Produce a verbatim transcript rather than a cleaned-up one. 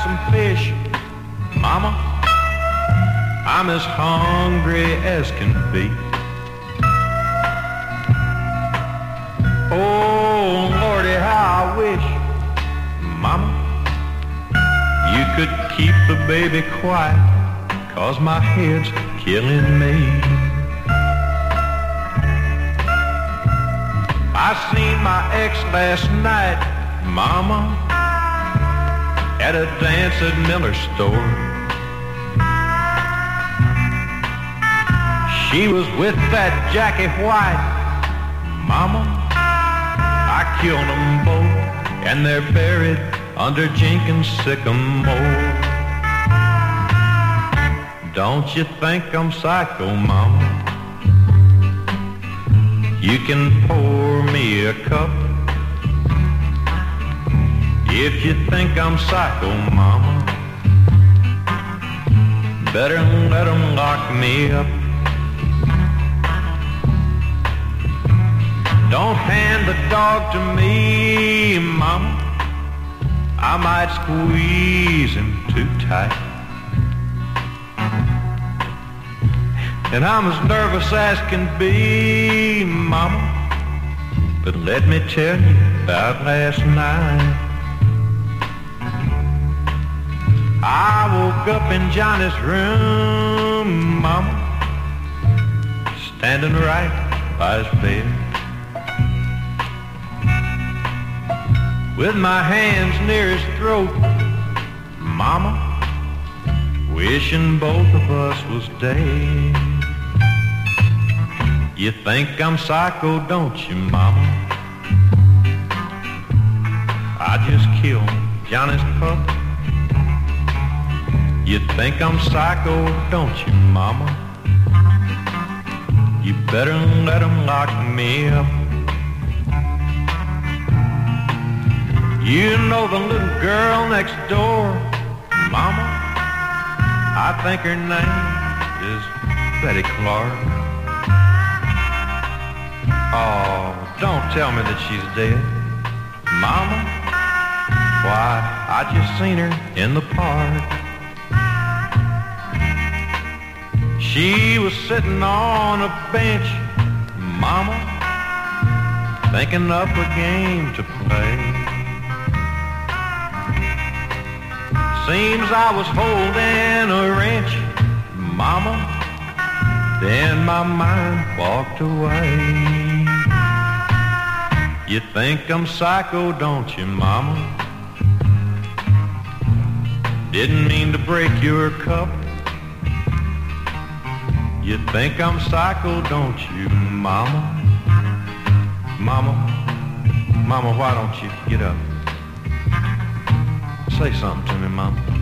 some fish. Mama, I'm as hungry as can be. Oh, Lordy, how I wish, Mama, you could keep the baby quiet, 'cause my head's killing me. I seen my ex last night, Mama, at a dance at Miller's store. She was with that Jackie White, Mama, I killed them both, and they're buried under Jenkins' sycamore. Don't you think I'm psycho, Mama? You can pour me a cup if you think I'm psycho, Mama. Better let them lock me up. Don't hand the dog to me, Mama, I might squeeze him too tight. And I'm as nervous as can be, Mama, but let me tell you about last night. I woke up in Johnny's room, Mama, standing right by his bed, with my hands near his throat, Mama, wishing both of us was dead. You think I'm psycho, don't you, Mama? I just killed Johnny's pup. You think I'm psycho, don't you, Mama? You better let him lock me up. You know the little girl next door, Mama, I think her name is Betty Clark. Oh, don't tell me that she's dead, Mama. Why, I just seen her in the park. She was sitting on a bench, Mama, thinking up a game to play. Seems I was holding a wrench, Mama, then my mind walked away. You think I'm psycho, don't you, Mama? Didn't mean to break your cup. You think I'm psycho, don't you, Mama? Mama, Mama, why don't you get up? Say something to me, Mama.